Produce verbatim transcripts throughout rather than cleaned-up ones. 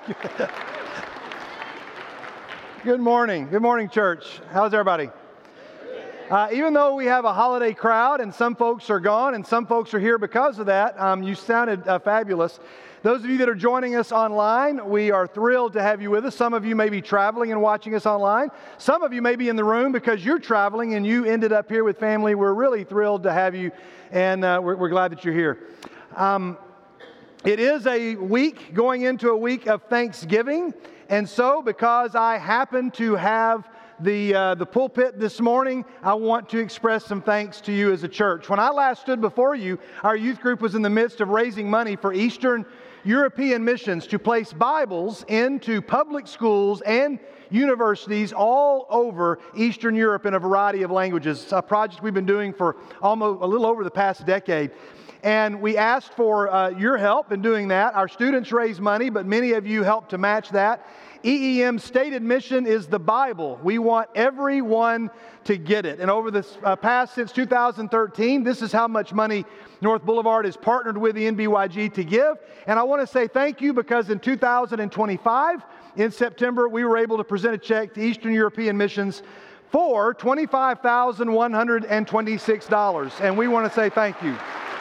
Good morning. Good morning, church. How's everybody? Uh, even though we have a holiday crowd and some folks are gone and some folks are here because of that, um, you sounded uh, fabulous. Those of you that are joining us online, we are thrilled to have you with us. Some of you may be traveling and watching us online. Some of you may be in the room because you're traveling and you ended up here with family. We're really thrilled to have you, and uh, we're, we're glad that you're here. Um, it is a week going into a week of Thanksgiving, and so because I happen to have the uh, the pulpit this morning, I want to express some thanks to you as a church. When I last stood before you, our youth group was in the midst of raising money for Eastern European missions to place Bibles into public schools and universities all over Eastern Europe in a variety of languages. It's a project we've been doing for almost a little over the past decade. And we asked for uh, your help in doing that. Our students raised money, but many of you helped to match that. E E M's stated mission is the Bible. We want everyone to get it. And over this uh, past, since two thousand thirteen, this is how much money North Boulevard has partnered with the N B Y G to give. And I want to say thank you because in two thousand twenty-five, in September, we were able to present a check to Eastern European Missions for twenty-five thousand one hundred twenty-six dollars. And we want to say thank you.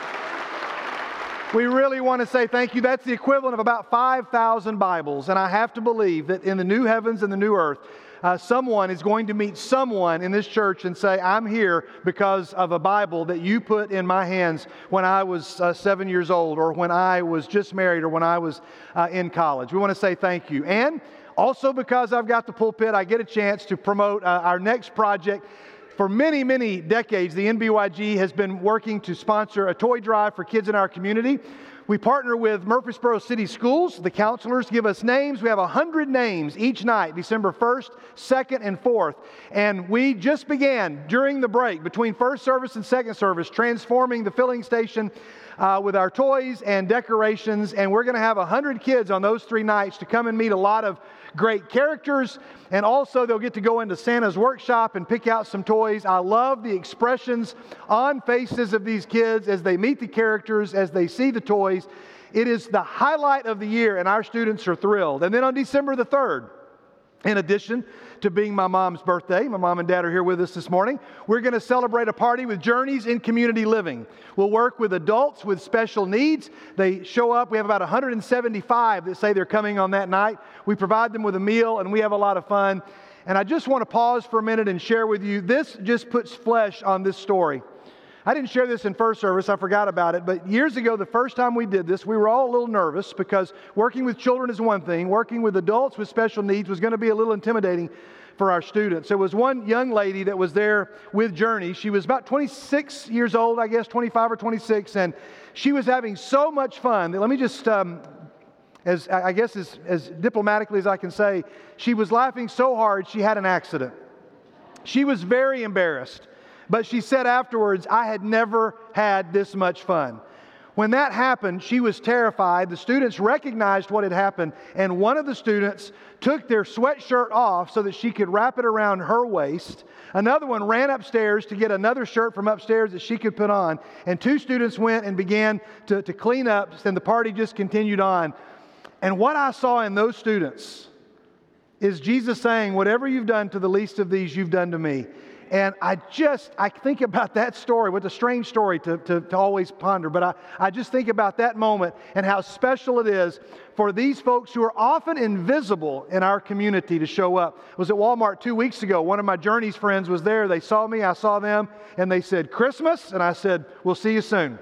We really want to say thank you. That's the equivalent of about five thousand Bibles. And I have to believe that in the new heavens and the new earth, uh, someone is going to meet someone in this church and say, I'm here because of a Bible that you put in my hands when I was uh, seven years old, or when I was just married, or when I was uh, in college. We want to say thank you. And also because I've got the pulpit, I get a chance to promote uh, our next project. For many, many decades, the N B Y G has been working to sponsor a toy drive for kids in our community. We partner with Murfreesboro City Schools. The counselors give us names. We have one hundred names each night, December first, second, and fourth. And we just began, during the break, between first service and second service, transforming the filling station uh, with our toys and decorations. And we're going to have one hundred kids on those three nights to come and meet a lot of great characters, and also they'll get to go into Santa's workshop and pick out some toys. I love the expressions on faces of these kids as they meet the characters, as they see the toys. It is the highlight of the year, and our students are thrilled. And then on December the third, in addition to being my mom's birthday, my mom and dad are here with us this morning, we're going to celebrate a party with Journeys in Community Living. We'll work with adults with special needs. They show up. We have about one hundred seventy-five that say they're coming on that night. We provide them with a meal, and we have a lot of fun. And I just want to pause for a minute and share with you, this just puts flesh on this story. I didn't share this in first service, I forgot about it, but years ago, the first time we did this, we were all a little nervous because working with children is one thing, working with adults with special needs was going to be a little intimidating for our students. There was one young lady that was there with Journey. She was about twenty-six years old, I guess, twenty-five or twenty-six, and she was having so much fun that let me just, um, as I guess as, as diplomatically as I can say, she was laughing so hard she had an accident. She was very embarrassed. But she said afterwards, I had never had this much fun. When that happened, she was terrified. The students recognized what had happened, and one of the students took their sweatshirt off so that she could wrap it around her waist. Another one ran upstairs to get another shirt from upstairs that she could put on. And two students went and began to, to clean up, and the party just continued on. And what I saw in those students is Jesus saying, whatever you've done to the least of these, you've done to me. And I just, I think about that story. What a strange story to, to, to always ponder. But I, I just think about that moment and how special it is for these folks who are often invisible in our community to show up. I was at Walmart two weeks ago. One of my Journeys friends was there. They saw me, I saw them, and they said, Christmas? And I said, we'll see you soon.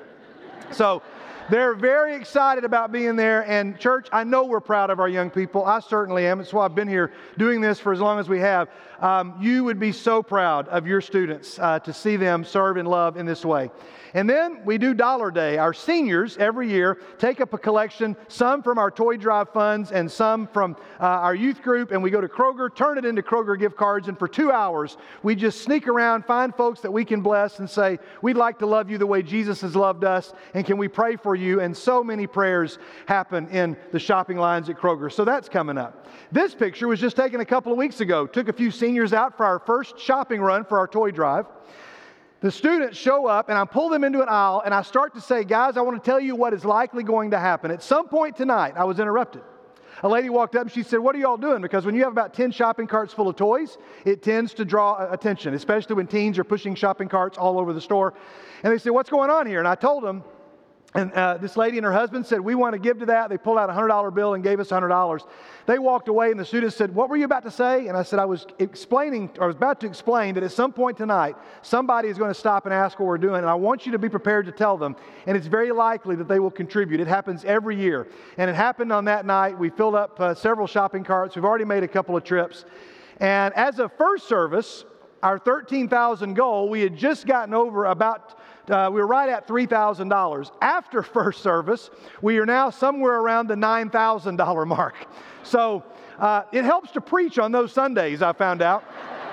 So they're very excited about being there. And church, I know we're proud of our young people. I certainly am. It's why I've been here doing this for as long as we have. Um, you would be so proud of your students uh, to see them serve and love in this way. And then we do Dollar Day. Our seniors every year take up a collection, some from our toy drive funds and some from uh, our youth group, and we go to Kroger, turn it into Kroger gift cards, and for two hours we just sneak around, find folks that we can bless and say, we'd like to love you the way Jesus has loved us, and can we pray for you? And so many prayers happen in the shopping lines at Kroger. So that's coming up. This picture was just taken a couple of weeks ago. Took a few seniors out for our first shopping run for our toy drive. The students show up, and I pull them into an aisle, and I start to say, guys, I want to tell you what is likely going to happen. At some point tonight, I was interrupted. a lady walked up and she said, "What are y'all doing?" Because when you have about ten shopping carts full of toys, it tends to draw attention, especially when teens are pushing shopping carts all over the store. And they said, "What's going on here?" And I told them, and uh, this lady and her husband said, "We want to give to that." They pulled out a one hundred dollar bill and gave us one hundred dollars. They walked away, and the students said, "What were you about to say?" And I said, I was explaining, or I was about to explain that at some point tonight, somebody is going to stop and ask what we're doing, and I want you to be prepared to tell them. And it's very likely that they will contribute. It happens every year. And it happened on that night. We filled up uh, several shopping carts. We've already made a couple of trips. And as of first service, our thirteen thousand goal, we had just gotten over about Uh, we were right at three thousand dollars. After first service, we are now somewhere around the nine thousand dollars mark. So uh, it helps to preach on those Sundays, I found out.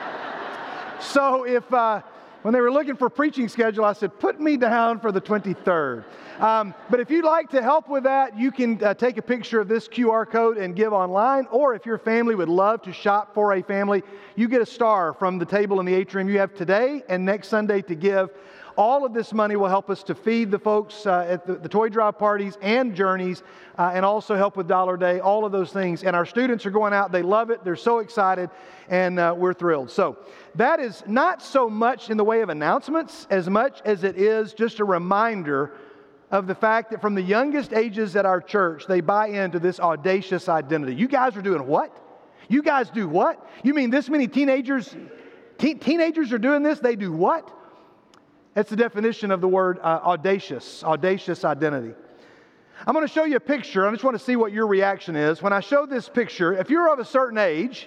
So if, uh, when they were looking for a preaching schedule, I said, put me down for the twenty-third. Um, but if you'd like to help with that, you can uh, take a picture of this Q R code and give online. Or if your family would love to shop for a family, you get a star from the table in the atrium. You have today and next Sunday to give. All of this money will help us to feed the folks uh, at the, the toy drive parties and Journeys, uh, and also help with Dollar Day, all of those things. And our students are going out. They love it. They're so excited, and uh, we're thrilled. So that is not so much in the way of announcements as much as it is just a reminder of the fact that from the youngest ages at our church, they buy into this audacious identity. You guys are doing what? You guys do what? You mean this many teenagers, te- teenagers are doing this? They do what? That's the definition of the word uh, audacious, audacious identity. I'm going to show you a picture. I just want to see what your reaction is. When I show this picture, if you're of a certain age,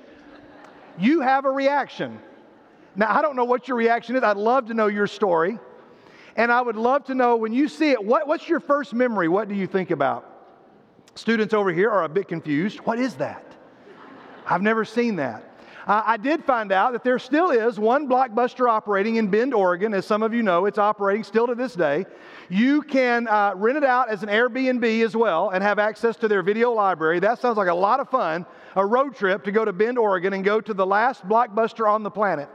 you have a reaction. Now, I don't know what your reaction is. I'd love to know your story. And I would love to know, when you see it, what, what's your first memory? What do you think about? Students over here are a bit confused. What is that? I've never seen that. Uh, I did find out that there still is one Blockbuster operating in Bend, Oregon. As some of you know, it's operating still to this day. You can uh, rent it out as an Airbnb as well and have access to their video library. That sounds like a lot of fun, a road trip to go to Bend, Oregon and go to the last Blockbuster on the planet.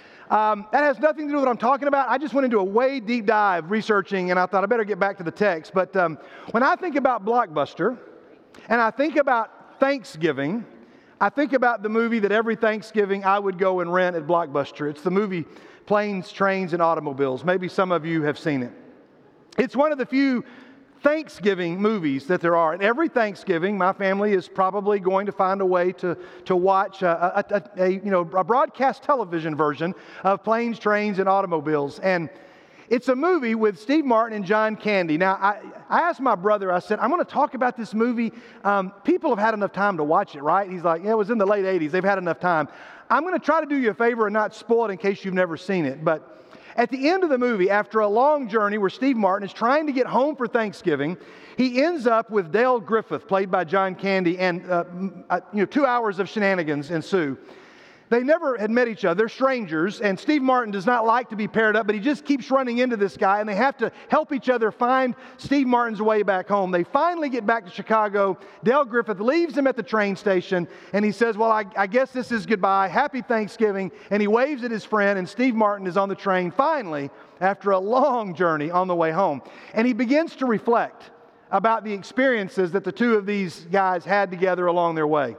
Um, that has nothing to do with what I'm talking about. I just went into a way deep dive researching, and I thought I better get back to the text. But um, when I think about Blockbuster and I think about Thanksgiving, I think about the movie that every Thanksgiving I would go and rent at Blockbuster. It's the movie Planes, Trains, and Automobiles. Maybe some of you have seen it. It's one of the few Thanksgiving movies that there are. And every Thanksgiving, my family is probably going to find a way to, to watch a, a, a, a, you know, a broadcast television version of Planes, Trains, and Automobiles. And it's a movie with Steve Martin and John Candy. Now, I, I asked my brother, I said, I'm going to talk about this movie. Um, people have had enough time to watch it, right? He's like, yeah, it was in the late eighties. They've had enough time. I'm going to try to do you a favor and not spoil it in case you've never seen it. But at the end of the movie, after a long journey where Steve Martin is trying to get home for Thanksgiving, he ends up with Dale Griffith, played by John Candy, and uh, you know, two hours of shenanigans ensue. They never had met each other. They're strangers, and Steve Martin does not like to be paired up, but he just keeps running into this guy, and they have to help each other find Steve Martin's way back home. They finally get back to Chicago. Dale Griffith leaves him at the train station, and he says, well, I, I guess this is goodbye. Happy Thanksgiving. And he waves at his friend, and Steve Martin is on the train, finally, after a long journey on the way home. And he begins to reflect about the experiences that the two of these guys had together along their way.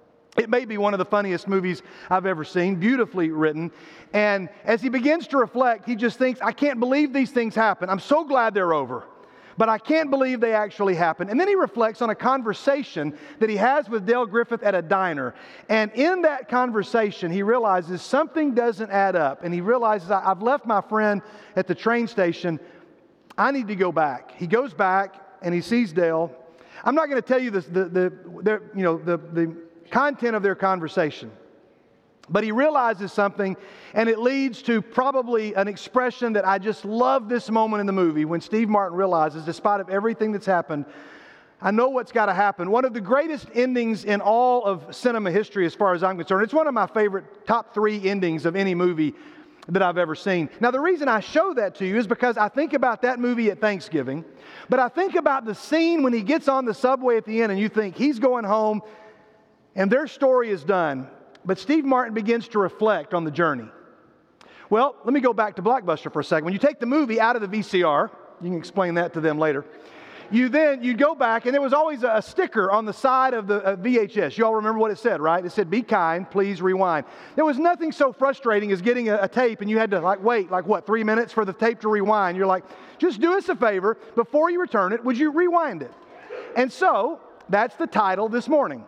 It may be one of the funniest movies I've ever seen, beautifully written. And as he begins to reflect, he just thinks, I can't believe these things happen. I'm so glad they're over, but I can't believe they actually happened. And then he reflects on a conversation that he has with Dale Griffith at a diner. And in that conversation, he realizes something doesn't add up. And he realizes, I've left my friend at the train station. I need to go back. He goes back and he sees Dale. I'm not going to tell you this, the, the, the, you know, the, the, content of their conversation. But he realizes something, and it leads to probably an expression that I just love this moment in the movie when Steve Martin realizes, despite of everything that's happened, I know what's got to happen. One of the greatest endings in all of cinema history as far as I'm concerned. It's one of my favorite top three endings of any movie that I've ever seen. Now, the reason I show that to you is because I think about that movie at Thanksgiving, but I think about the scene when he gets on the subway at the end and you think he's going home, and their story is done, but Steve Martin begins to reflect on the journey. Well, let me go back to Blockbuster for a second. When you take the movie out of the V C R, you can explain that to them later. you then, you'd go back, and there was always a sticker on the side of the uh, V H S. You all remember what it said, right? It said, "Be kind, please rewind." There was nothing so frustrating as getting a, a tape, and you had to like wait, like what, three minutes for the tape to rewind. You're like, just do us a favor, before you return it, would you rewind it? And so, that's the title this morning.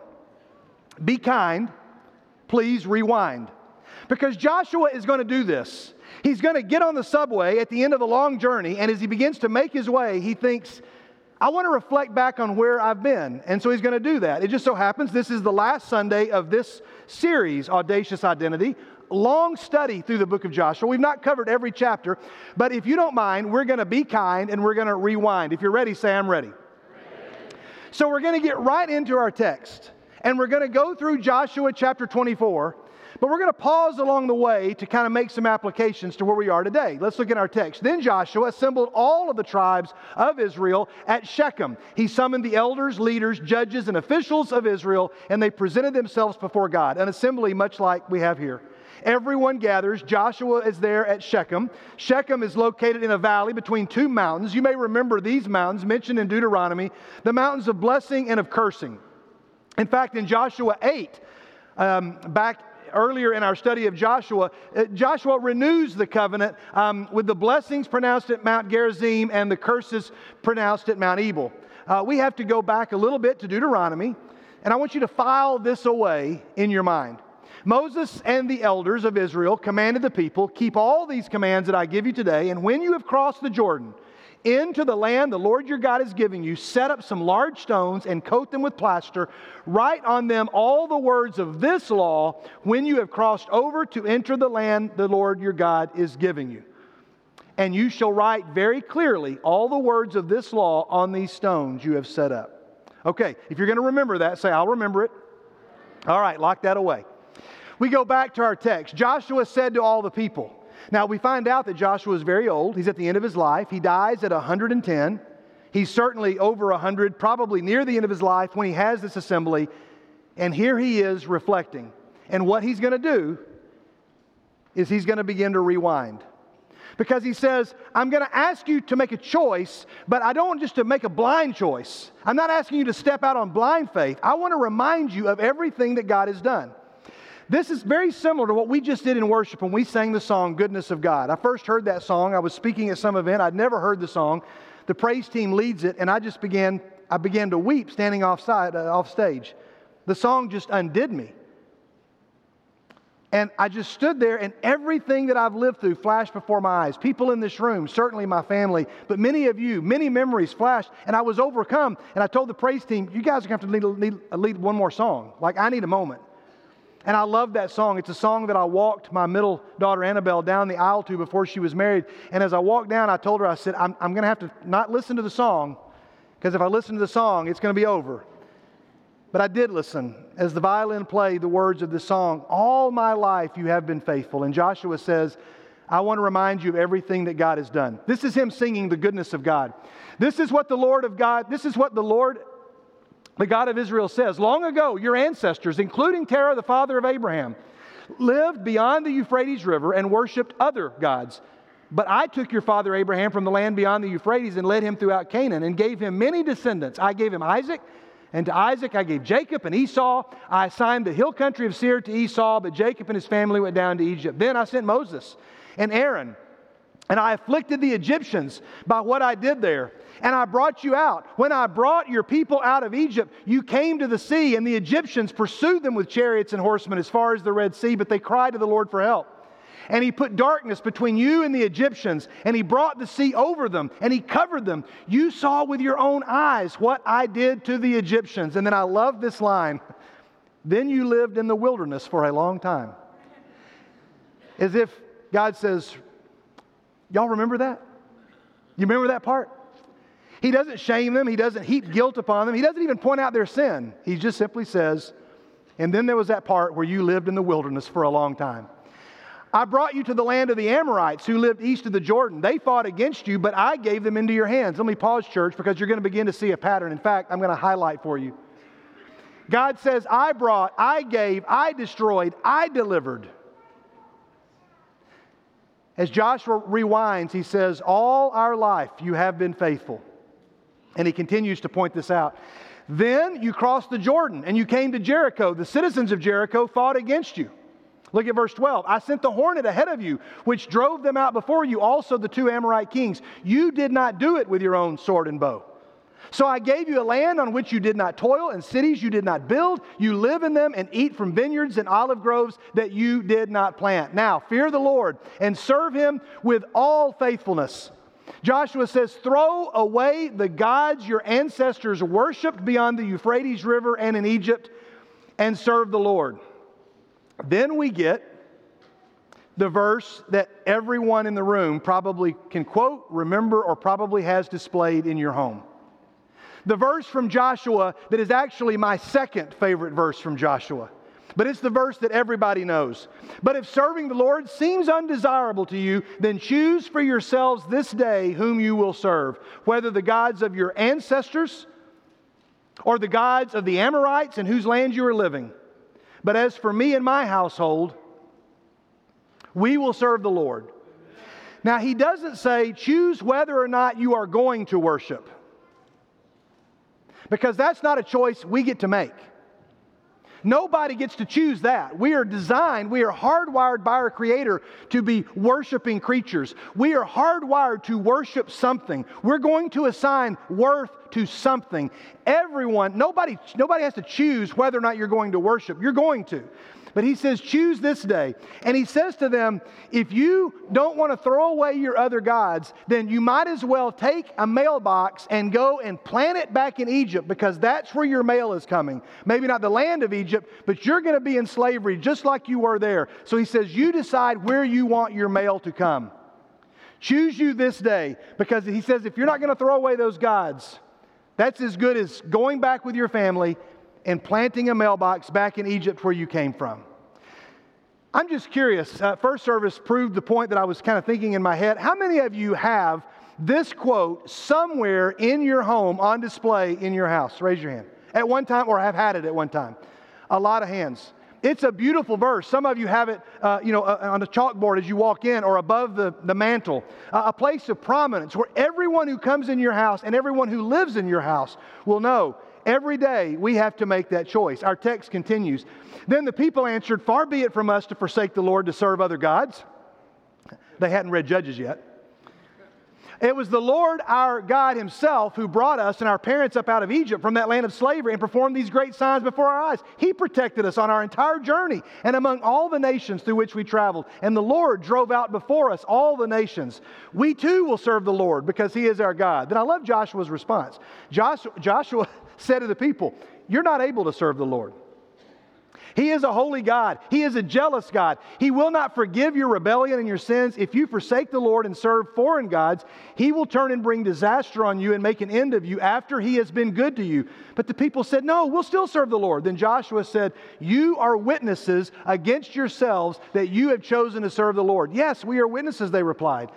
Be kind, please rewind. Because Joshua is going to do this. He's going to get on the subway at the end of a long journey, and as he begins to make his way, he thinks, I want to reflect back on where I've been. And so he's going to do that. It just so happens this is the last Sunday of this series, Audacious Identity. Long study through the book of Joshua. We've not covered every chapter, but if you don't mind, we're going to be kind and we're going to rewind. If you're ready, say, I'm ready. ready. So we're going to get right into our text, and we're going to go through Joshua chapter twenty-four. But we're going to pause along the way to kind of make some applications to where we are today. Let's look at our text. Then Joshua assembled all of the tribes of Israel at Shechem. He summoned the elders, leaders, judges, and officials of Israel, and they presented themselves before God. An assembly much like we have here. Everyone gathers. Joshua is there at Shechem. Shechem is located in a valley between two mountains. You may remember these mountains mentioned in Deuteronomy, the mountains of blessing and of cursing. In fact, in Joshua eight, um, back earlier in our study of Joshua, uh, Joshua renews the covenant um, with the blessings pronounced at Mount Gerizim and the curses pronounced at Mount Ebal. Uh, we have to go back a little bit to Deuteronomy, and I want you to file this away in your mind. Moses and the elders of Israel commanded the people, keep all these commands that I give you today, and when you have crossed the Jordan into the land the Lord your God is giving you, set up some large stones and coat them with plaster. Write on them all the words of this law when you have crossed over to enter the land the Lord your God is giving you. And you shall write very clearly all the words of this law on these stones you have set up. Okay, if you're going to remember that, say, I'll remember it. All right, lock that away. We go back to our text. Joshua said to all the people. Now, we find out that Joshua is very old. He's at the end of his life. He dies at one hundred ten. He's certainly over one hundred, probably near the end of his life when he has this assembly. And here he is reflecting. And what he's going to do is he's going to begin to rewind. Because he says, I'm going to ask you to make a choice, but I don't want just to make a blind choice. I'm not asking you to step out on blind faith. I want to remind you of everything that God has done. This is very similar to what we just did in worship when we sang the song, Goodness of God. I first heard that song. I was speaking at some event. I'd never heard the song. The praise team leads it, and I just began, I began to weep standing off, side, uh, off stage. The song just undid me. And I just stood there, and everything that I've lived through flashed before my eyes. People in this room, certainly my family, but many of you, many memories flashed, and I was overcome. And I told the praise team, you guys are going to have to lead, lead, lead one more song. Like, I need a moment. And I love that song. It's a song that I walked my middle daughter Annabelle down the aisle to before she was married. And as I walked down, I told her, I said, I'm, I'm going to have to not listen to the song, because if I listen to the song, it's going to be over. But I did listen as the violin played the words of the song. All my life you have been faithful. And Joshua says, I want to remind you of everything that God has done. This is him singing the goodness of God. This is what the Lord of God, this is what the Lord The God of Israel says, long ago, your ancestors, including Terah, the father of Abraham, lived beyond the Euphrates River and worshipped other gods. But I took your father Abraham from the land beyond the Euphrates and led him throughout Canaan and gave him many descendants. I gave him Isaac, and to Isaac I gave Jacob and Esau. I assigned the hill country of Seir to Esau, but Jacob and his family went down to Egypt. Then I sent Moses and Aaron, and I afflicted the Egyptians by what I did there. And I brought you out. When I brought your people out of Egypt, you came to the sea, and the Egyptians pursued them with chariots and horsemen as far as the Red Sea, but they cried to the Lord for help. And he put darkness between you and the Egyptians, and he brought the sea over them, and he covered them. You saw with your own eyes what I did to the Egyptians. And then I love this line. Then you lived in the wilderness for a long time. As if God says, y'all remember that? You remember that part? He doesn't shame them. He doesn't heap guilt upon them. He doesn't even point out their sin. He just simply says, and then there was that part where you lived in the wilderness for a long time. I brought you to the land of the Amorites who lived east of the Jordan. They fought against you, but I gave them into your hands. Let me pause, church, because you're going to begin to see a pattern. In fact, I'm going to highlight for you. God says, I brought, I gave, I destroyed, I delivered. As Joshua rewinds, he says, all our life you have been faithful. And he continues to point this out. Then you crossed the Jordan and you came to Jericho. The citizens of Jericho fought against you. Look at verse twelve. I sent the hornet ahead of you, which drove them out before you, also the two Amorite kings. You did not do it with your own sword and bow. So I gave you a land on which you did not toil, and cities you did not build. You live in them and eat from vineyards and olive groves that you did not plant. Now, fear the Lord and serve Him with all faithfulness. Joshua says, throw away the gods your ancestors worshipped beyond the Euphrates River and in Egypt, and serve the Lord. Then we get the verse that everyone in the room probably can quote, remember, or probably has displayed in your home. The verse from Joshua that is actually my second favorite verse from Joshua. But it's the verse that everybody knows. But if serving the Lord seems undesirable to you, then choose for yourselves this day whom you will serve, whether the gods of your ancestors or the gods of the Amorites in whose land you are living. But as for me and my household, we will serve the Lord. Now, he doesn't say choose whether or not you are going to worship, because that's not a choice we get to make. Nobody gets to choose that. We are designed, we are hardwired by our Creator to be worshiping creatures. We are hardwired to worship something. We're going to assign worth to something. Everyone, nobody, nobody has to choose whether or not you're going to worship. You're going to. But he says, choose this day. And he says to them, if you don't want to throw away your other gods, then you might as well take a mailbox and go and plant it back in Egypt, because that's where your mail is coming. Maybe not the land of Egypt, but you're going to be in slavery just like you were there. So he says, you decide where you want your mail to come. Choose you this day, because he says, if you're not going to throw away those gods, that's as good as going back with your family and planting a mailbox back in Egypt where you came from. I'm just curious. Uh, first service proved the point that I was kind of thinking in my head. How many of you have this quote somewhere in your home on display in your house? Raise your hand. At one time, or have had it at one time. A lot of hands. It's a beautiful verse. Some of you have it uh, you know, uh, on a chalkboard as you walk in, or above the, the mantle. Uh, a place of prominence where everyone who comes in your house and everyone who lives in your house will know. Every day we have to make that choice. Our text continues. Then the people answered, far be it from us to forsake the Lord to serve other gods. They hadn't read Judges yet. It was the Lord our God Himself who brought us and our parents up out of Egypt from that land of slavery and performed these great signs before our eyes. He protected us on our entire journey and among all the nations through which we traveled. And the Lord drove out before us all the nations. We too will serve the Lord because He is our God. Then I love Joshua's response. Joshua, Joshua said to the people, you're not able to serve the Lord. He is a holy God. He is a jealous God. He will not forgive your rebellion and your sins. If you forsake the Lord and serve foreign gods, He will turn and bring disaster on you and make an end of you after He has been good to you. But the people said, no, we'll still serve the Lord. Then Joshua said, you are witnesses against yourselves that you have chosen to serve the Lord. Yes, we are witnesses, they replied.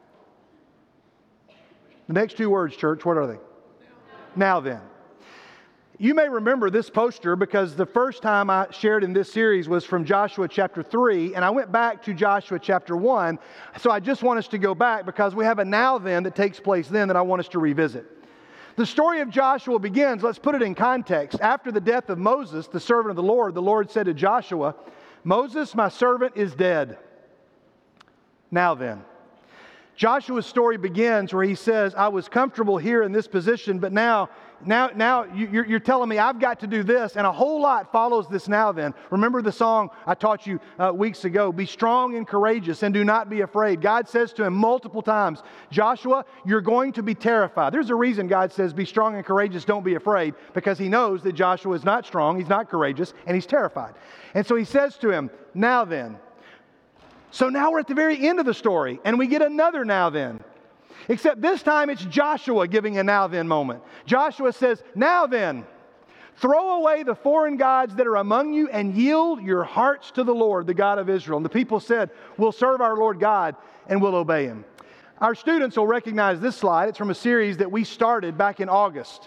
The next two words, church, what are they? Now then. You may remember this poster because the first time I shared in this series was from Joshua chapter three, and I went back to Joshua chapter one. So I just want us to go back because we have a now then that takes place then that I want us to revisit. The story of Joshua begins, let's put it in context. After the death of Moses, the servant of the Lord, the Lord said to Joshua, Moses, my servant, is dead. Now then. Joshua's story begins where he says, I was comfortable here in this position, but now, now, now you're, you're telling me I've got to do this, and a whole lot follows this now then. Remember the song I taught you uh, weeks ago, be strong and courageous and do not be afraid. God says to him multiple times, Joshua, you're going to be terrified. There's a reason God says be strong and courageous, don't be afraid, because He knows that Joshua is not strong, he's not courageous, and he's terrified. And so He says to him, now then. So now we're at the very end of the story, and we get another now then. Except this time it's Joshua giving a now then moment. Joshua says, now then, throw away the foreign gods that are among you and yield your hearts to the Lord, the God of Israel. And the people said, we'll serve our Lord God and we'll obey Him. Our students will recognize this slide. It's from a series that we started back in August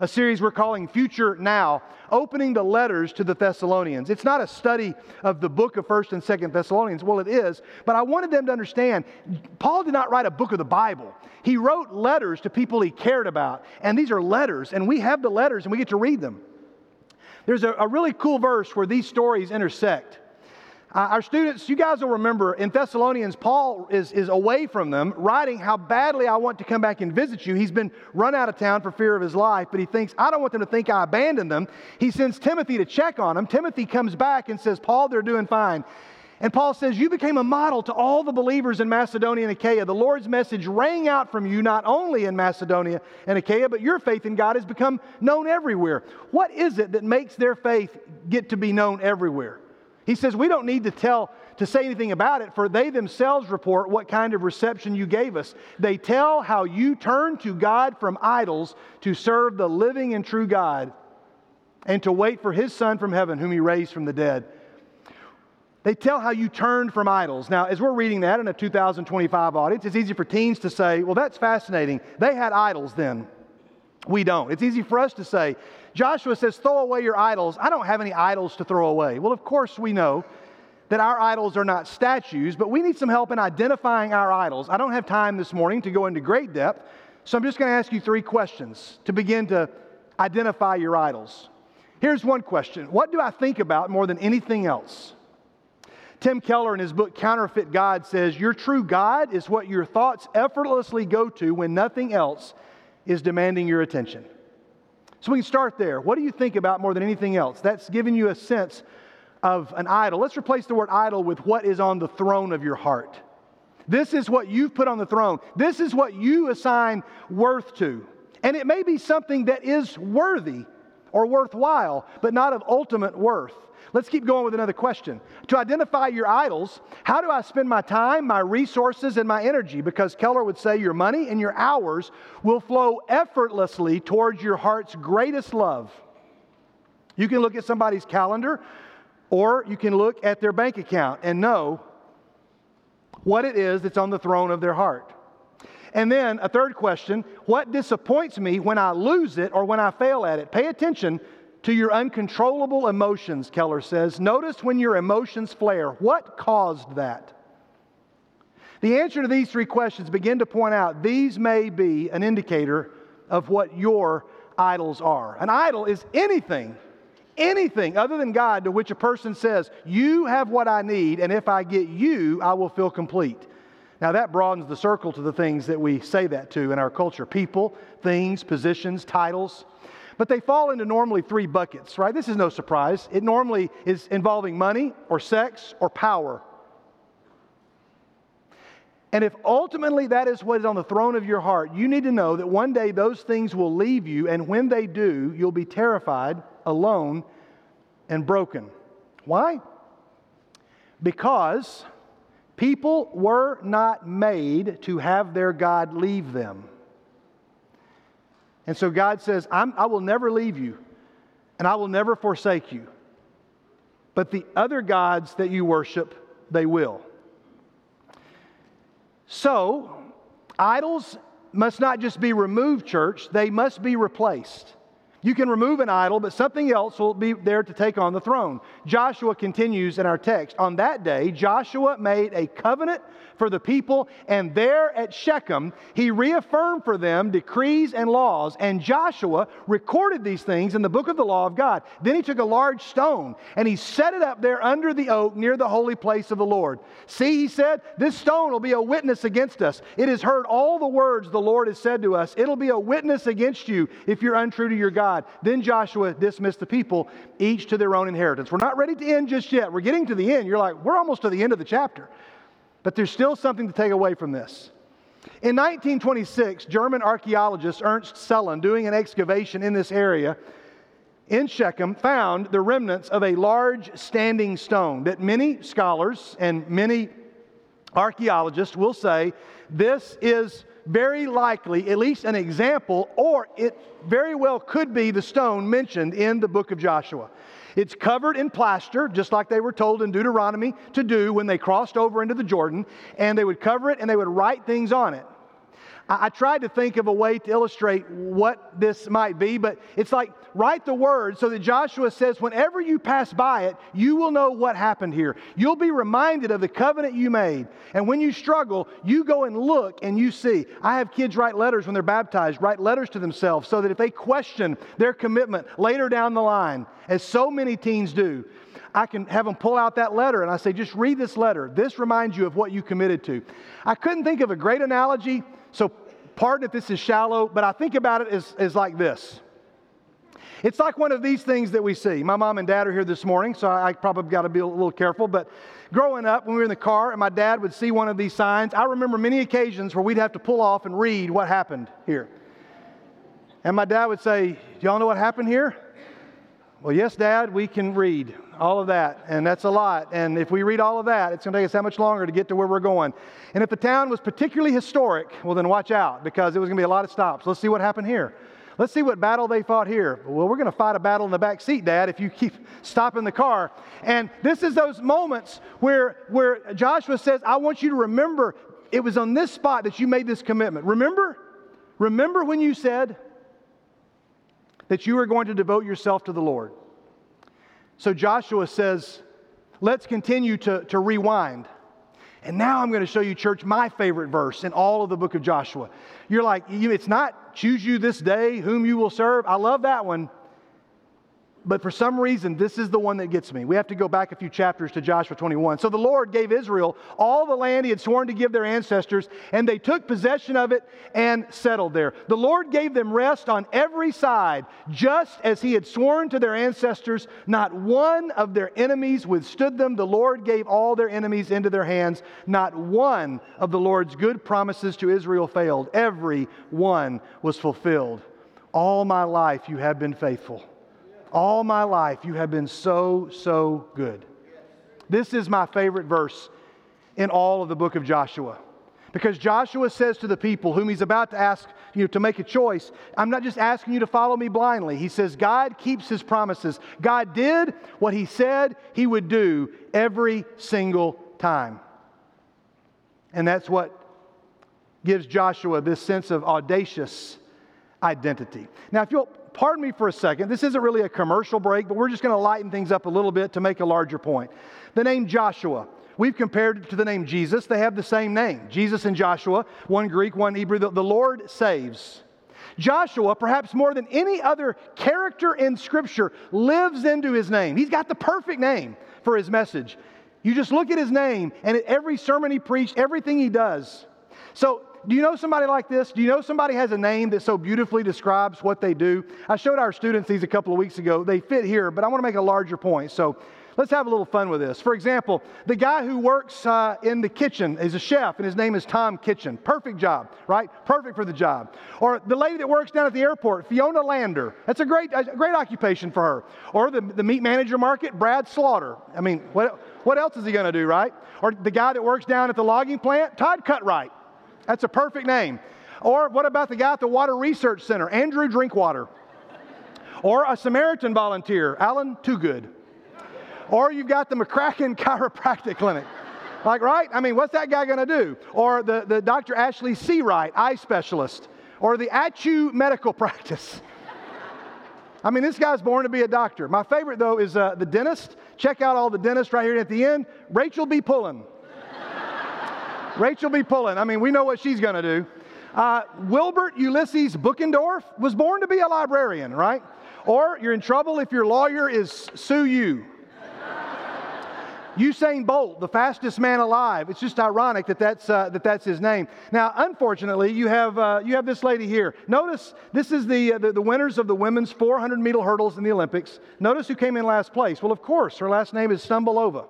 a series we're calling Future Now, opening the letters to the Thessalonians. It's not a study of the book of First and Second Thessalonians. Well, it is, but I wanted them to understand, Paul did not write a book of the Bible. He wrote letters to people he cared about, and these are letters, and we have the letters, and we get to read them. There's a, a really cool verse where these stories intersect. Uh, our students, you guys will remember, in Thessalonians, Paul is, is away from them, writing how badly I want to come back and visit you. He's been run out of town for fear of his life, but he thinks, I don't want them to think I abandoned them. He sends Timothy to check on them. Timothy comes back and says, Paul, they're doing fine. And Paul says, you became a model to all the believers in Macedonia and Achaia. The Lord's message rang out from you not only in Macedonia and Achaia, but your faith in God has become known everywhere. What is it that makes their faith get to be known everywhere? He says, we don't need to tell, to say anything about it, for they themselves report what kind of reception you gave us. They tell how you turned to God from idols to serve the living and true God and to wait for His Son from heaven, whom He raised from the dead. They tell how you turned from idols. Now, as we're reading that in a two thousand twenty-five audience, it's easy for teens to say, well, that's fascinating. They had idols then. We don't. It's easy for us to say, Joshua says, throw away your idols. I don't have any idols to throw away. Well, of course we know that our idols are not statues, but we need some help in identifying our idols. I don't have time this morning to go into great depth, so I'm just going to ask you three questions to begin to identify your idols. Here's one question. What do I think about more than anything else? Tim Keller in his book Counterfeit God says, your true God is what your thoughts effortlessly go to when nothing else is demanding your attention. So we can start there. What do you think about more than anything else? That's giving you a sense of an idol. Let's replace the word idol with what is on the throne of your heart. This is what you've put on the throne. This is what you assign worth to. And it may be something that is worthy or worthwhile, but not of ultimate worth. Let's keep going with another question. To identify your idols, how do I spend my time, my resources, and my energy? Because Keller would say your money and your hours will flow effortlessly towards your heart's greatest love. You can look at somebody's calendar, or you can look at their bank account and know what it is that's on the throne of their heart. And then a third question, what disappoints me when I lose it or when I fail at it? Pay attention to your uncontrollable emotions, Keller says. Notice when your emotions flare. What caused that? The answer to these three questions begin to point out these may be an indicator of what your idols are. An idol is anything, anything other than God to which a person says, you have what I need, and if I get you, I will feel complete. Now that broadens the circle to the things that we say that to in our culture. People, things, positions, titles. But they fall into normally three buckets, right? This is no surprise. It normally is involving money or sex or power. And if ultimately that is what is on the throne of your heart, you need to know that one day those things will leave you, and when they do, you'll be terrified, alone, and broken. Why? Because people were not made to have their God leave them. And so God says, I'm, I will never leave you, and I will never forsake you. But the other gods that you worship, they will. So, idols must not just be removed, church. They must be replaced. You can remove an idol, but something else will be there to take on the throne. Joshua continues in our text. On that day, Joshua made a covenant for the people, and there at Shechem, he reaffirmed for them decrees and laws. And Joshua recorded these things in the book of the law of God. Then he took a large stone, and he set it up there under the oak near the holy place of the Lord. See, he said, this stone will be a witness against us. It has heard all the words the Lord has said to us. It'll be a witness against you if you're untrue to your God. Then Joshua dismissed the people, each to their own inheritance. We're not ready to end just yet. We're getting to the end. You're like, we're almost to the end of the chapter. But there's still something to take away from this. In nineteen twenty-six, German archaeologist Ernst Sellen, doing an excavation in this area in Shechem, found the remnants of a large standing stone that many scholars and many archaeologists will say this is very likely at least an example, or it very well could be the stone mentioned in the book of Joshua. It's covered in plaster, just like they were told in Deuteronomy to do when they crossed over into the Jordan, and they would cover it and they would write things on it. I, I tried to think of a way to illustrate what this might be, but it's like write the word so that Joshua says, whenever you pass by it, you will know what happened here. You'll be reminded of the covenant you made. And when you struggle, you go and look and you see. I have kids write letters when they're baptized, write letters to themselves so that if they question their commitment later down the line, as so many teens do, I can have them pull out that letter and I say, just read this letter. This reminds you of what you committed to. I couldn't think of a great analogy, so pardon if this is shallow, but I think about it as, as like this. It's like one of these things that we see. My mom and dad are here this morning, so I, I probably got to be a little careful, but growing up, when we were in the car and my dad would see one of these signs, I remember many occasions where we'd have to pull off and read what happened here. And my dad would say, y'all know what happened here? Well, yes, Dad, we can read all of that, and that's a lot. And if we read all of that, it's going to take us that much longer to get to where we're going. And if the town was particularly historic, well, then watch out, because it was going to be a lot of stops. Let's see what happened here. Let's see what battle they fought here. Well, we're going to fight a battle in the back seat, Dad, if you keep stopping the car. And this is those moments where, where Joshua says, I want you to remember it was on this spot that you made this commitment. Remember? Remember when you said that you are going to devote yourself to the Lord. So Joshua says, let's continue to, to rewind. And now I'm going to show you, church, my favorite verse in all of the book of Joshua. You're like, it's not choose you this day whom you will serve. I love that one. But for some reason, this is the one that gets me. We have to go back a few chapters to Joshua twenty-one. So the Lord gave Israel all the land He had sworn to give their ancestors, and they took possession of it and settled there. The Lord gave them rest on every side, just as He had sworn to their ancestors. Not one of their enemies withstood them. The Lord gave all their enemies into their hands. Not one of the Lord's good promises to Israel failed. Every one was fulfilled. All my life you have been faithful. All my life, you have been so, so good. This is my favorite verse in all of the book of Joshua. Because Joshua says to the people whom he's about to ask you know, to make a choice, I'm not just asking you to follow me blindly. He says, God keeps His promises. God did what He said He would do every single time. And that's what gives Joshua this sense of audacious identity. Now, if you'll pardon me for a second, this isn't really a commercial break, but we're just going to lighten things up a little bit to make a larger point. The name Joshua, we've compared it to the name Jesus. They have the same name. Jesus and Joshua, one Greek, one Hebrew. The, the Lord saves. Joshua, perhaps more than any other character in Scripture, lives into his name. He's got the perfect name for his message. You just look at his name, and at every sermon he preached, everything he does. So, do you know somebody like this? Do you know somebody has a name that so beautifully describes what they do? I showed our students these a couple of weeks ago. They fit here, but I want to make a larger point. So let's have a little fun with this. For example, the guy who works uh, in the kitchen is a chef, and his name is Tom Kitchen. Perfect job, right? Perfect for the job. Or the lady that works down at the airport, Fiona Lander. That's a great, a great occupation for her. Or the, the meat manager market, Brad Slaughter. I mean, what, what else is he going to do, right? Or the guy that works down at the logging plant, Todd Cutright. That's a perfect name. Or what about the guy at the Water Research Center, Andrew Drinkwater? Or a Samaritan volunteer, Alan Toogood. Or you've got the McCracken Chiropractic Clinic. Like, right? I mean, what's that guy going to do? Or the, the Doctor Ashley Seawright, eye specialist. Or the Achu Medical Practice. I mean, this guy's born to be a doctor. My favorite, though, is uh, the dentist. Check out all the dentists right here at the end. Rachel B. Pullen. Rachel B. Pullen. I mean, we know what she's going to do. Uh, Wilbert Ulysses Bookendorf was born to be a librarian, right? Or you're in trouble if your lawyer is Sue You. Usain Bolt, the fastest man alive. It's just ironic that that's, uh, that that's his name. Now, unfortunately, you have, uh, you have this lady here. Notice this is the, uh, the, the winners of the women's four hundred meter hurdles in the Olympics. Notice who came in last place. Well, of course, her last name is Stumbalova.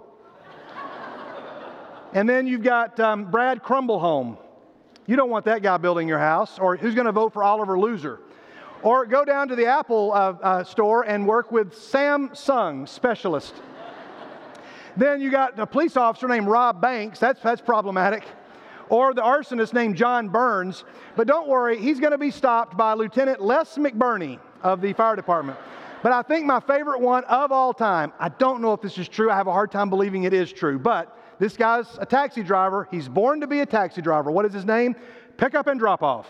And then you've got um, Brad Crumblehome. You don't want that guy building your house. Or who's going to vote for Oliver Loser? Or go down to the Apple uh, uh, store and work with Samsung specialist. Then you got a police officer named Rob Banks. That's, that's problematic. Or the arsonist named John Burns. But don't worry, he's going to be stopped by Lieutenant Les McBurney of the fire department. But I think my favorite one of all time, I don't know if this is true. I have a hard time believing it is true. But this guy's a taxi driver. He's born to be a taxi driver. What is his name? pick up and drop off.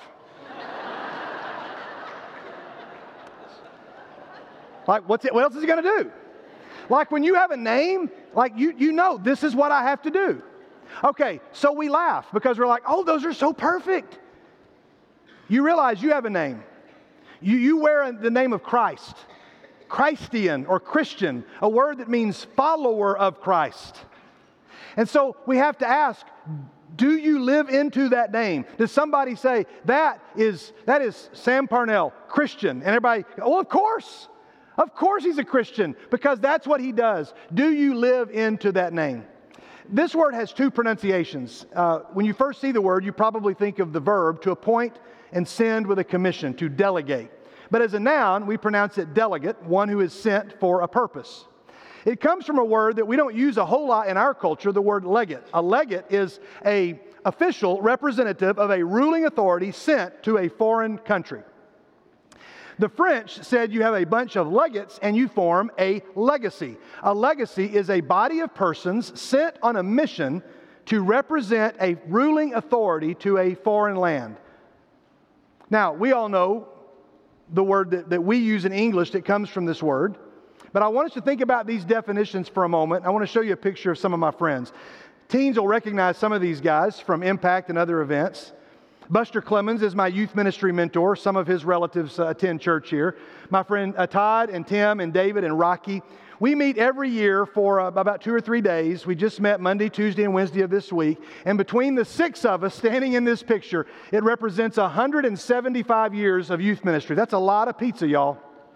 Like, what's it, what else is he going to do? Like, when you have a name, like, you, you know, this is what I have to do. Okay, so we laugh because we're like, oh, those are so perfect. You realize you have a name. You, you wear the name of Christ. Christian or Christian, a word that means follower of Christ. And so we have to ask, do you live into that name? Does somebody say, that is, that is Sam Parnell, Christian? And everybody, well, of course. Of course he's a Christian, because that's what he does. Do you live into that name? This word has two pronunciations. Uh, when you first see the word, you probably think of the verb to appoint and send with a commission, to delegate. But as a noun, we pronounce it delegate, one who is sent for a purpose. It comes from a word that we don't use a whole lot in our culture, the word legate. A legate is an official representative of a ruling authority sent to a foreign country. The French said you have a bunch of legates and you form a legacy. A legacy is a body of persons sent on a mission to represent a ruling authority to a foreign land. Now, we all know the word that, that we use in English that comes from this word, but I want us to think about these definitions for a moment. I want to show you a picture of some of my friends. Teens will recognize some of these guys from Impact and other events. Buster Clemens is my youth ministry mentor. Some of his relatives uh, attend church here. My friend uh, Todd and Tim and David and Rocky. We meet every year for uh, about two or three days. We just met Monday, Tuesday, and Wednesday of this week. And between the six of us standing in this picture, it represents one hundred seventy-five years of youth ministry. That's a lot of pizza, y'all.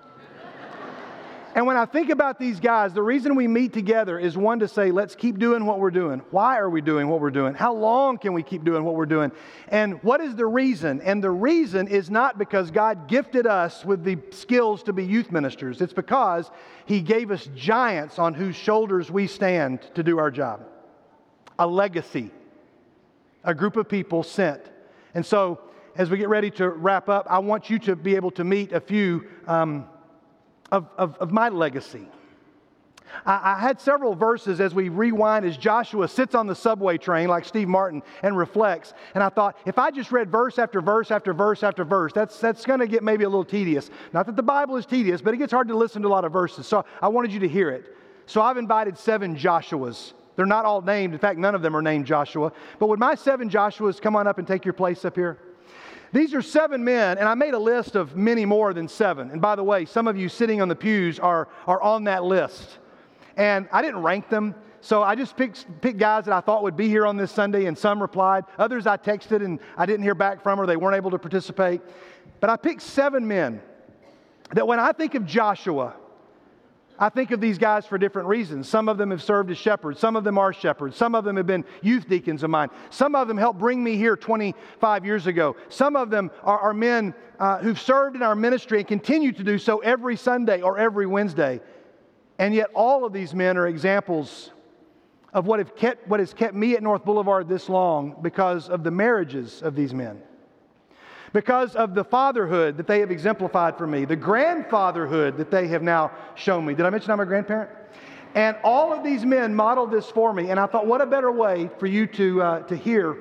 And when I think about these guys, the reason we meet together is, one, to say, let's keep doing what we're doing. Why are we doing what we're doing? How long can we keep doing what we're doing? And what is the reason? And the reason is not because God gifted us with the skills to be youth ministers. It's because He gave us giants on whose shoulders we stand to do our job. A legacy. A group of people sent. And so, as we get ready to wrap up, I want you to be able to meet a few um, Of, of, of my legacy. I, I had several verses as we rewind, as Joshua sits on the subway train like Steve Martin and reflects. And I thought, if I just read verse after verse after verse after verse, that's, that's going to get maybe a little tedious. Not that the Bible is tedious, but it gets hard to listen to a lot of verses. So I wanted you to hear it. So I've invited seven Joshuas. They're not all named. In fact, none of them are named Joshua. But would my seven Joshuas come on up and take your place up here? These are seven men, and I made a list of many more than seven. And by the way, some of you sitting on the pews are, are on that list. And I didn't rank them, so I just picked, picked guys that I thought would be here on this Sunday, and some replied. Others I texted and I didn't hear back from, or they weren't able to participate. But I picked seven men that when I think of Joshua, I think of these guys for different reasons. Some of them have served as shepherds. Some of them are shepherds. Some of them have been youth deacons of mine. Some of them helped bring me here twenty-five years ago. Some of them are, are men uh, who've served in our ministry and continue to do so every Sunday or every Wednesday. And yet all of these men are examples of what have kept, what has kept me at North Boulevard this long, because of the marriages of these men. Because of the fatherhood that they have exemplified for me, the grandfatherhood that they have now shown me. Did I mention I'm a grandparent? And all of these men modeled this for me, and I thought, what a better way for you to, uh, to hear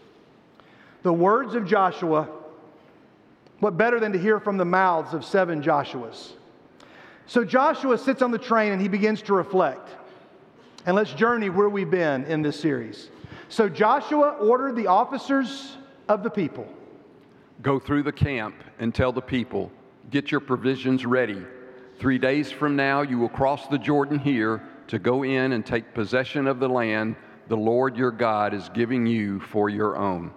the words of Joshua. What better than to hear from the mouths of seven Joshuas? So Joshua sits on the train and he begins to reflect. And let's journey where we've been in this series. So Joshua ordered the officers of the people, go through the camp and tell the people, get your provisions ready. Three days from now, you will cross the Jordan here to go in and take possession of the land the Lord your God is giving you for your own.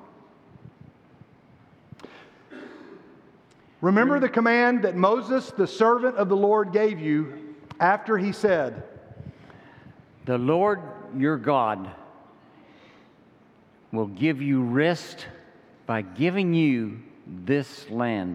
Remember the command that Moses, the servant of the Lord, gave you after he said, the Lord your God will give you rest by giving you this land.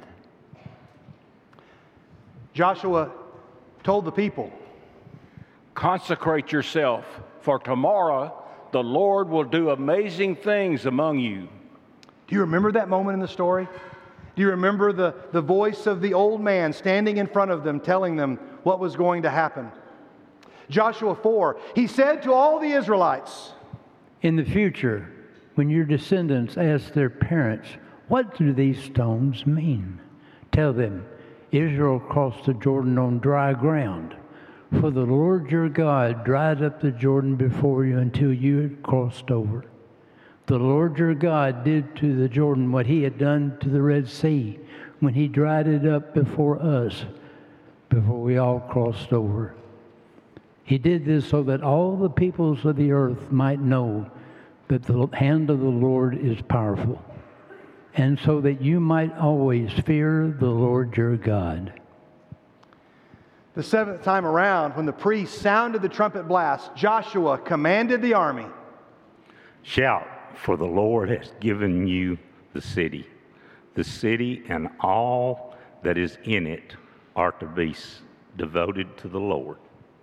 Joshua told the people, consecrate yourself, for tomorrow the Lord will do amazing things among you. Do you remember that moment in the story? Do you remember the, the voice of the old man standing in front of them, telling them what was going to happen? Joshua four, he said to all the Israelites, in the future, When your descendants ask their parents, what do these stones mean? Tell them, Israel crossed the Jordan on dry ground. For the Lord your God dried up the Jordan before you until you had crossed over. The Lord your God did to the Jordan what he had done to the Red Sea when he dried it up before us, before we all crossed over. He did this so that all the peoples of the earth might know that the hand of the Lord is powerful, and so that you might always fear the Lord your God. The seventh time around, when the priest sounded the trumpet blast, Joshua commanded the army, shout, for the Lord has given you the city. The city and all that is in it are to be devoted to the Lord.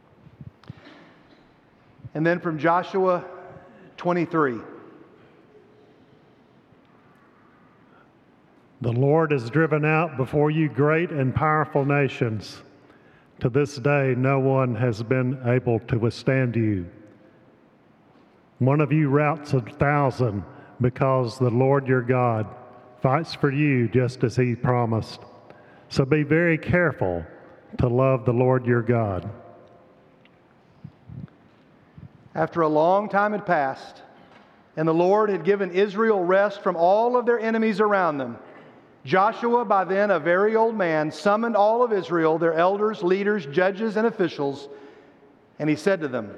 And then from Joshua twenty-three. The Lord has driven out before you great and powerful nations. To this day, no one has been able to withstand you. One of you routs a thousand because the Lord your God fights for you just as he promised. So be very careful to love the Lord your God. After a long time had passed, and the Lord had given Israel rest from all of their enemies around them, Joshua, by then a very old man, summoned all of Israel, their elders, leaders, judges, and officials, and he said to them,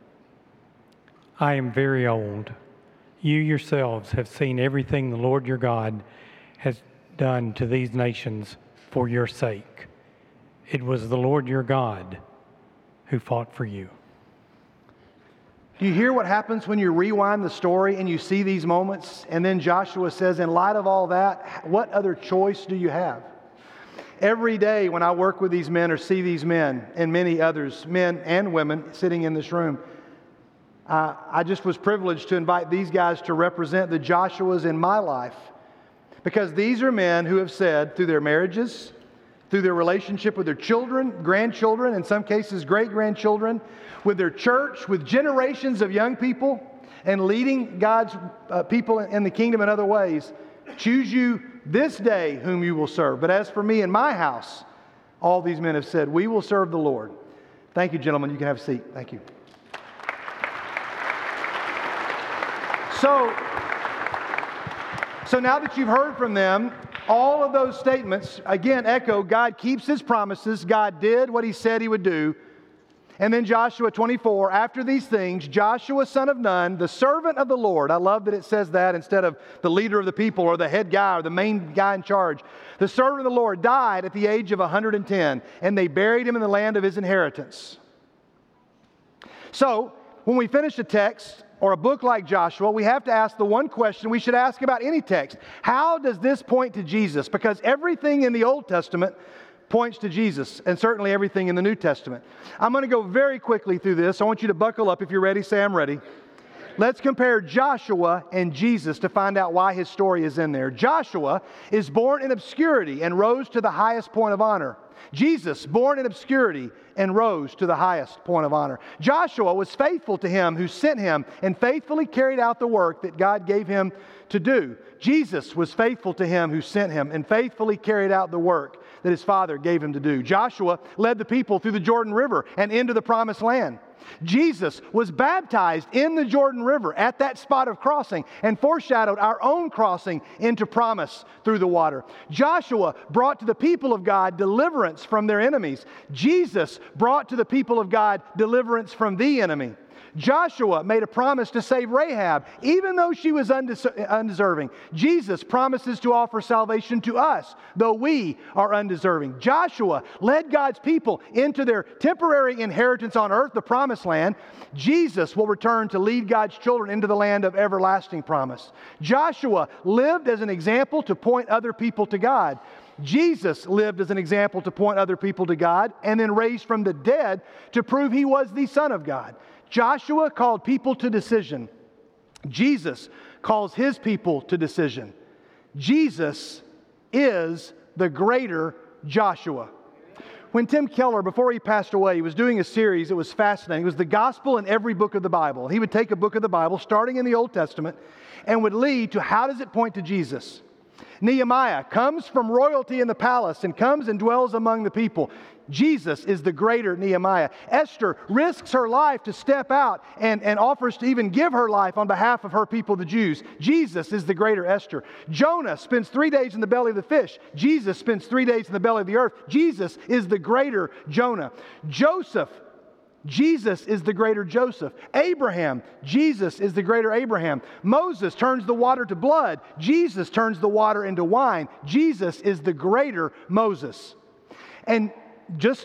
I am very old. You yourselves have seen everything the Lord your God has done to these nations for your sake. It was the Lord your God who fought for you. Do you hear what happens when you rewind the story and you see these moments? And then Joshua says, in light of all that, what other choice do you have? Every day when I work with these men or see these men and many others, men and women sitting in this room, uh, I just was privileged to invite these guys to represent the Joshuas in my life. Because these are men who have said through their marriages, through their relationship with their children, grandchildren, in some cases great-grandchildren, with their church, with generations of young people, and leading God's uh, people in the kingdom in other ways. Choose you this day whom you will serve. But as for me and my house, all these men have said, we will serve the Lord. Thank you, gentlemen. You can have a seat. Thank you. So, so now that you've heard from them, all of those statements, again, echo, God keeps his promises. God did what he said he would do. And then Joshua twenty-four, after these things, Joshua son of Nun, the servant of the Lord, I love that it says that instead of the leader of the people or the head guy or the main guy in charge. The servant of the Lord died at the age of one hundred ten, and they buried him in the land of his inheritance. So, when we finish a text or a book like Joshua, we have to ask the one question we should ask about any text. How does this point to Jesus? Because everything in the Old Testament points to Jesus, and certainly everything in the New Testament. I'm going to go very quickly through this. I want you to buckle up. If you're ready, say I'm ready. Let's compare Joshua and Jesus to find out why his story is in there. Joshua is born in obscurity and rose to the highest point of honor. Jesus, born in obscurity and rose to the highest point of honor. Joshua was faithful to him who sent him and faithfully carried out the work that God gave him to do. Jesus was faithful to him who sent him and faithfully carried out the work that his Father gave him to do. Joshua led the people through the Jordan River and into the Promised Land. Jesus was baptized in the Jordan River at that spot of crossing and foreshadowed our own crossing into promise through the water. Joshua brought to the people of God deliverance from their enemies. Jesus brought to the people of God deliverance from the enemy. Joshua made a promise to save Rahab, even though she was undes- undeserving. Jesus promises to offer salvation to us, though we are undeserving. Joshua led God's people into their temporary inheritance on earth, the Promised Land. Jesus will return to lead God's children into the land of everlasting promise. Joshua lived as an example to point other people to God. Jesus lived as an example to point other people to God and then raised from the dead to prove he was the Son of God. Joshua called people to decision. Jesus calls his people to decision. Jesus is the greater Joshua. When Tim Keller, before he passed away, he was doing a series that was fascinating. It was the gospel in every book of the Bible. He would take a book of the Bible, starting in the Old Testament, and would lead to how does it point to Jesus. Nehemiah comes from royalty in the palace and comes and dwells among the people. Jesus is the greater Nehemiah. Esther risks her life to step out and, and offers to even give her life on behalf of her people, the Jews. Jesus is the greater Esther. Jonah spends three days in the belly of the fish. Jesus spends three days in the belly of the earth. Jesus is the greater Jonah. Joseph, Jesus is the greater Joseph. Abraham, Jesus is the greater Abraham. Moses turns the water to blood. Jesus turns the water into wine. Jesus is the greater Moses. And just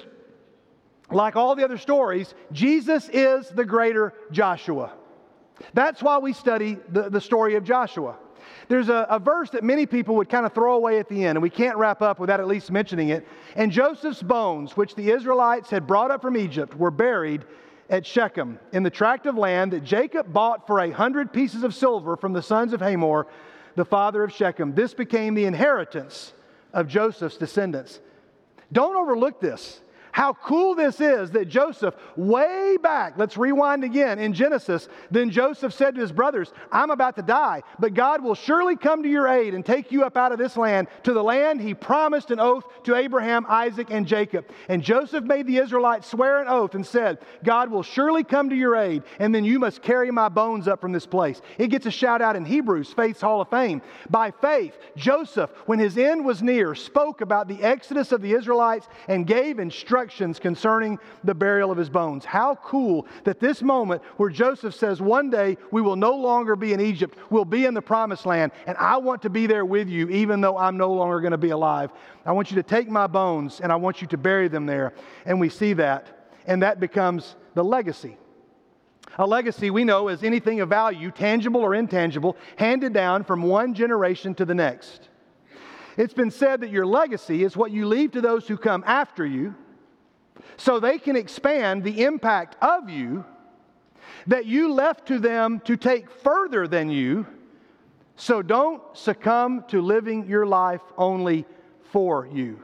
like all the other stories, Jesus is the greater Joshua. That's why we study the, the story of Joshua. There's a, a verse that many people would kind of throw away at the end, and we can't wrap up without at least mentioning it. And Joseph's bones, which the Israelites had brought up from Egypt, were buried at Shechem in the tract of land that Jacob bought for a hundred pieces of silver from the sons of Hamor, the father of Shechem. This became the inheritance of Joseph's descendants. Don't overlook this. How cool this is that Joseph, way back, let's rewind again in Genesis, then Joseph said to his brothers, I'm about to die, but God will surely come to your aid and take you up out of this land to the land he promised an oath to Abraham, Isaac, and Jacob. And Joseph made the Israelites swear an oath and said, God will surely come to your aid, and then you must carry my bones up from this place. It gets a shout out in Hebrews, Faith's Hall of Fame. By faith, Joseph, when his end was near, spoke about the exodus of the Israelites and gave instructions concerning the burial of his bones. How cool that this moment where Joseph says, one day we will no longer be in Egypt, we'll be in the promised land, and I want to be there with you even though I'm no longer going to be alive. I want you to take my bones and I want you to bury them there. And we see that, and that becomes the legacy. A legacy we know as anything of value, tangible or intangible, handed down from one generation to the next. It's been said that your legacy is what you leave to those who come after you, so they can expand the impact of you that you left to them to take further than you. So don't succumb to living your life only for you.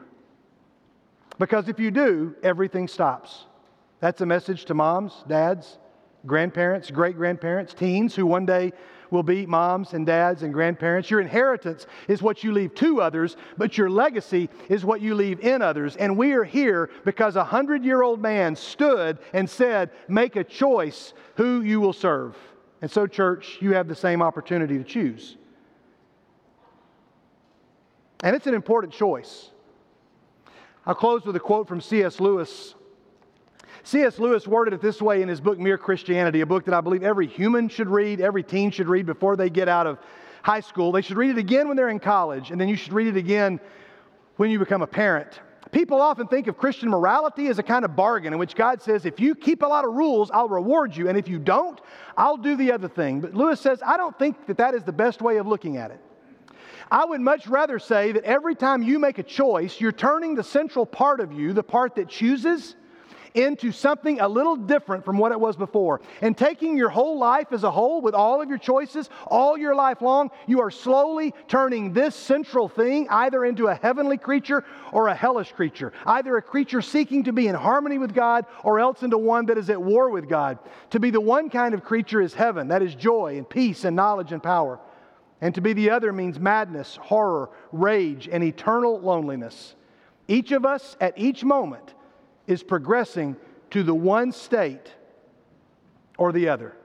Because if you do, everything stops. That's a message to moms, dads, grandparents, great-grandparents, teens who one day will be moms and dads and grandparents. Your inheritance is what you leave to others, but your legacy is what you leave in others. And we are here because a hundred-year-old man stood and said, make a choice who you will serve. And so, church, you have the same opportunity to choose. And it's an important choice. I'll close with a quote from C S Lewis. C S Lewis worded it this way in his book, Mere Christianity, a book that I believe every human should read, every teen should read before they get out of high school. They should read it again when they're in college, and then you should read it again when you become a parent. People often think of Christian morality as a kind of bargain in which God says, if you keep a lot of rules, I'll reward you, and if you don't, I'll do the other thing. But Lewis says, I don't think that that is the best way of looking at it. I would much rather say that every time you make a choice, you're turning the central part of you, the part that chooses, into something a little different from what it was before. And taking your whole life as a whole with all of your choices, all your life long, you are slowly turning this central thing either into a heavenly creature or a hellish creature. Either a creature seeking to be in harmony with God or else into one that is at war with God. To be the one kind of creature is heaven. That is joy and peace and knowledge and power. And to be the other means madness, horror, rage, and eternal loneliness. Each of us at each moment is progressing to the one state or the other.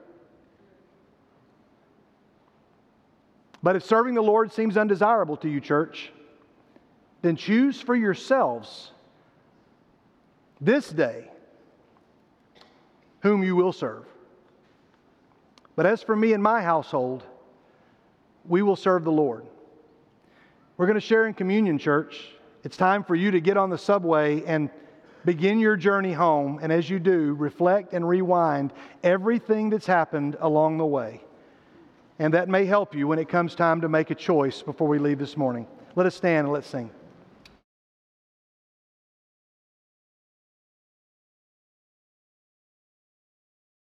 But if serving the Lord seems undesirable to you, church, then choose for yourselves this day whom you will serve. But as for me and my household, we will serve the Lord. We're going to share in communion, church. It's time for you to get on the subway and begin your journey home, and as you do, reflect and rewind everything that's happened along the way. And that may help you when it comes time to make a choice before we leave this morning. Let us stand and let's sing.